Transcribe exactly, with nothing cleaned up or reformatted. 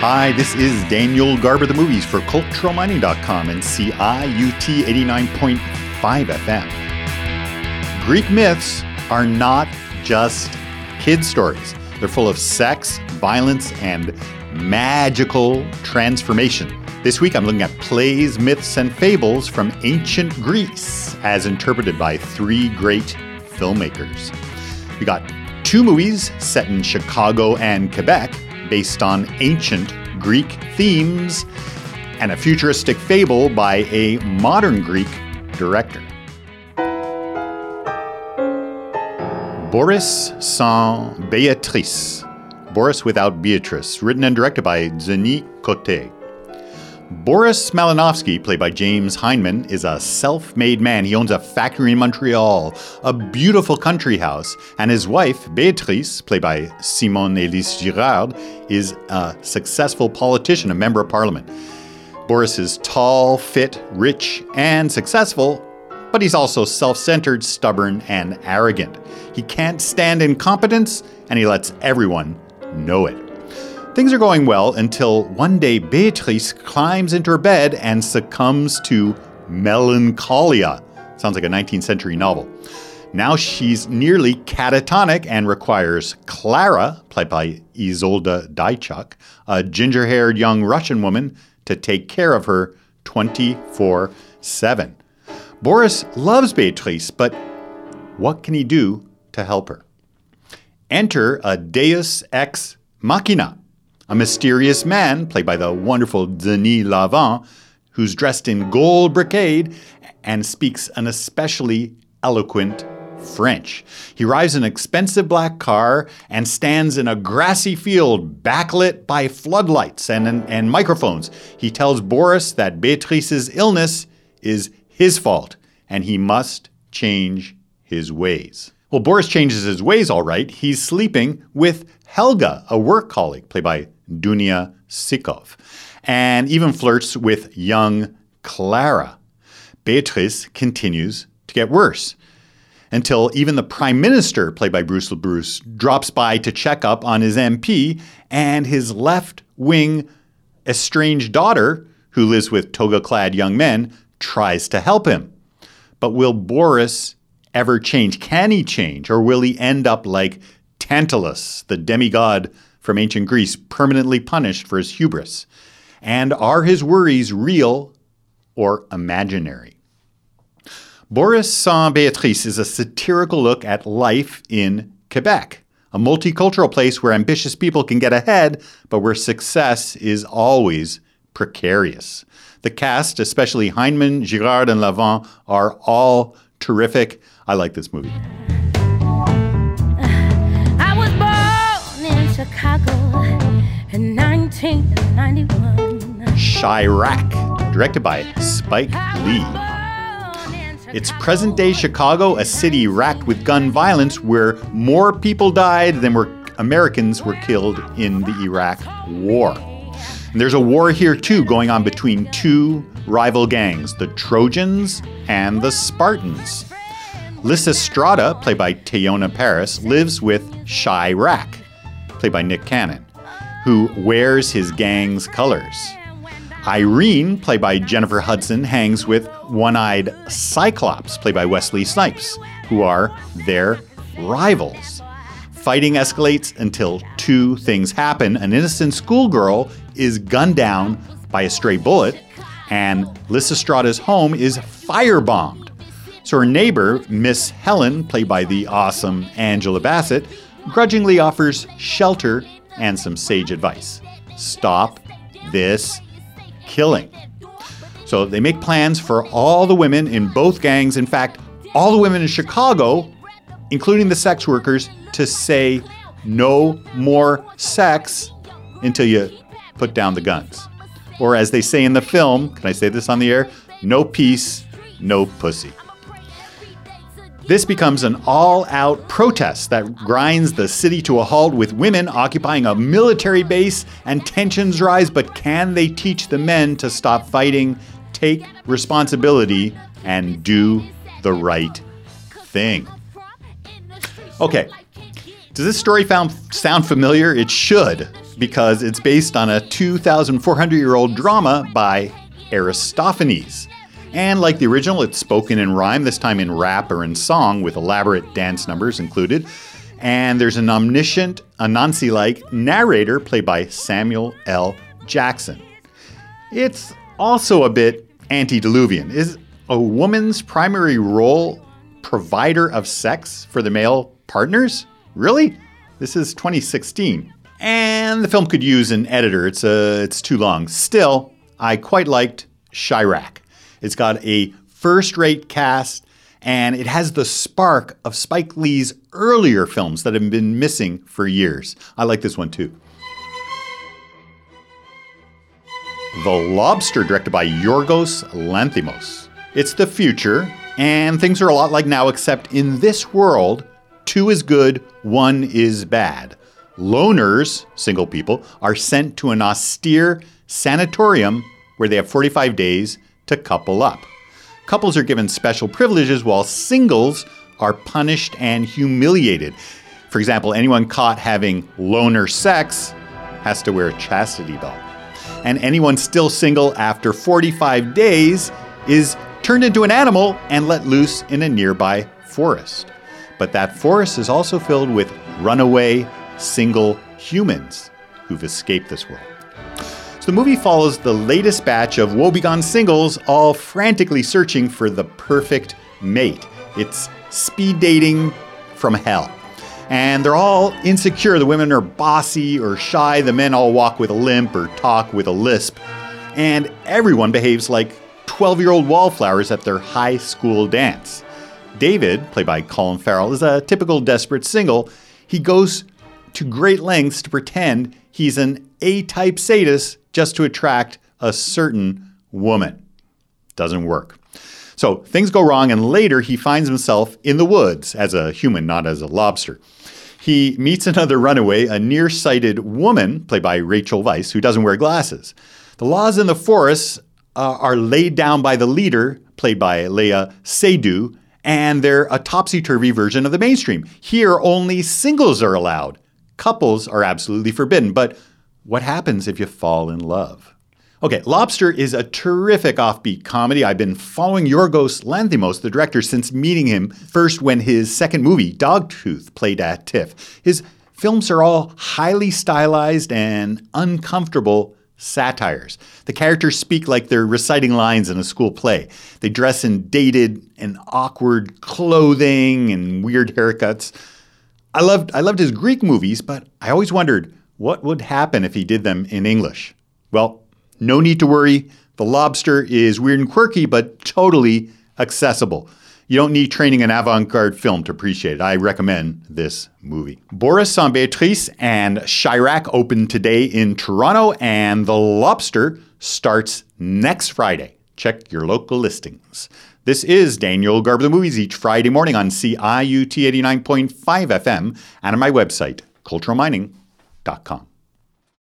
Hi, this is Daniel Garber, the movies for Cultural Mining dot com and C I U T eighty-nine point five F M. Greek myths are not just kid stories. They're full of sex, violence, and magical transformation. This week I'm looking at plays, myths, and fables from ancient Greece as interpreted by three great filmmakers. We got two movies set in Chicago and Quebec based on ancient Greek themes, and a futuristic fable by a modern Greek director. Boris sans Béatrice. Boris without Beatrice, written and directed by Denis Coté. Boris Malinowski, played by James Heineman, is a self-made man. He owns a factory in Montreal, a beautiful country house, and his wife, Béatrice, played by Simone Elise Girard, is a successful politician, a member of parliament. Boris is tall, fit, rich, and successful, but he's also self-centered, stubborn, and arrogant. He can't stand incompetence, and he lets everyone know it. Things are going well until one day Beatrice climbs into her bed and succumbs to melancholia. Sounds like a nineteenth century novel. Now she's nearly catatonic and requires Clara, played by Isolde Duychuk, a ginger-haired young Russian woman, to take care of her twenty-four seven. Boris loves Beatrice, but what can he do to help her? Enter a deus ex machina, a mysterious man, played by the wonderful Denis Lavant, who's dressed in gold brocade and speaks an especially eloquent French. He arrives in an expensive black car and stands in a grassy field backlit by floodlights and, and, and microphones. He tells Boris that Beatrice's illness is his fault and he must change his ways. Well, Boris changes his ways all right. He's sleeping with Helga, a work colleague, played by Dunia Sikov, and even flirts with young Clara. Beatrice continues to get worse until even the Prime Minister, played by Bruce LaBruce, drops by to check up on his M P, and his left-wing estranged daughter, who lives with toga-clad young men, tries to help him. But will Boris ever change? Can he change? Or will he end up like Tantalus, the demigod from ancient Greece, permanently punished for his hubris? And are his worries real or imaginary? Boris sans Béatrice is a satirical look at life in Quebec, a multicultural place where ambitious people can get ahead, but where success is always precarious. The cast, especially Heineman, Girard, and Lavant, are all terrific. I like this movie. I was born in Chicago in nineteen ninety-one. Chirac, directed by Spike Lee. It's present-day Chicago, a city racked with gun violence where more people died than were Americans were killed in the Iraq War. And there's a war here, too, going on between two rival gangs, the Trojans and the Spartans. Lysistrata, played by Teyona Paris, lives with Chirac, played by Nick Cannon, who wears his gang's colors. Irene, played by Jennifer Hudson, hangs with one-eyed Cyclops, played by Wesley Snipes, who are their rivals. Fighting escalates until two things happen. An innocent schoolgirl is gunned down by a stray bullet, and Lysistrata's home is firebombed. So her neighbor, Miss Helen, played by the awesome Angela Bassett, grudgingly offers shelter and some sage advice. Stop this killing. So they make plans for all the women in both gangs, in fact, all the women in Chicago, including the sex workers, to say no more sex until you put down the guns. Or as they say in the film, can I say this on the air? No peace, no pussy. This becomes an all-out protest that grinds the city to a halt, with women occupying a military base, and tensions rise. But can they teach the men to stop fighting, take responsibility, and do the right thing? Okay, does this story found, sound familiar? It should. because it's based on a two thousand four hundred year old drama by Aristophanes. And like the original, it's spoken in rhyme, this time in rap or in song with elaborate dance numbers included. And there's an omniscient, Anansi-like narrator played by Samuel L. Jackson. It's also a bit antediluvian. Is a woman's primary role provider of sex for the male partners? Really? This is twenty sixteen. And the film could use an editor. It's uh, it's too long. Still, I quite liked Chi-Raq. It's got a first-rate cast, and it has the spark of Spike Lee's earlier films that have been missing for years. I like this one too. The Lobster, directed by Yorgos Lanthimos. It's the future, and things are a lot like now, except in this world, two is good, one is bad. Loners, single people, are sent to an austere sanatorium where they have forty-five days to couple up. Couples are given special privileges while singles are punished and humiliated. For example, anyone caught having loner sex has to wear a chastity belt. And anyone still single after forty-five days is turned into an animal and let loose in a nearby forest. But that forest is also filled with runaway single humans who've escaped this world. So the movie follows the latest batch of woebegone singles all frantically searching for the perfect mate. It's speed dating from hell. And they're all insecure. The women are bossy or shy. The men all walk with a limp or talk with a lisp. And everyone behaves like twelve-year-old wallflowers at their high school dance. David, played by Colin Farrell, is a typical desperate single. He goes to great lengths to pretend he's an A-type sadist just to attract a certain woman. Doesn't work. So things go wrong, and later he finds himself in the woods as a human, not as a lobster. He meets another runaway, a nearsighted woman, played by Rachel Weisz, who doesn't wear glasses. The laws in the forest uh, are laid down by the leader, played by Léa Seydoux, and they're a topsy-turvy version of the mainstream. Here, only singles are allowed. Couples are absolutely forbidden. But what happens if you fall in love? Okay, Lobster is a terrific offbeat comedy. I've been following Yorgos Lanthimos, the director, since meeting him first when his second movie, Dogtooth, played at TIFF. His films are all highly stylized and uncomfortable satires. The characters speak like they're reciting lines in a school play. They dress in dated and awkward clothing and weird haircuts. I loved I loved his Greek movies, but I always wondered what would happen if he did them in English. Well, no need to worry. The Lobster is weird and quirky, but totally accessible. You don't need training in avant-garde film to appreciate it. I recommend this movie. Boris sans Béatrice and Chi-Raq open today in Toronto, and The Lobster starts next Friday. Check your local listings. This is Daniel Garber the Movies each Friday morning on C I U T eighty-nine point five F M and on my website, cultural mining dot com.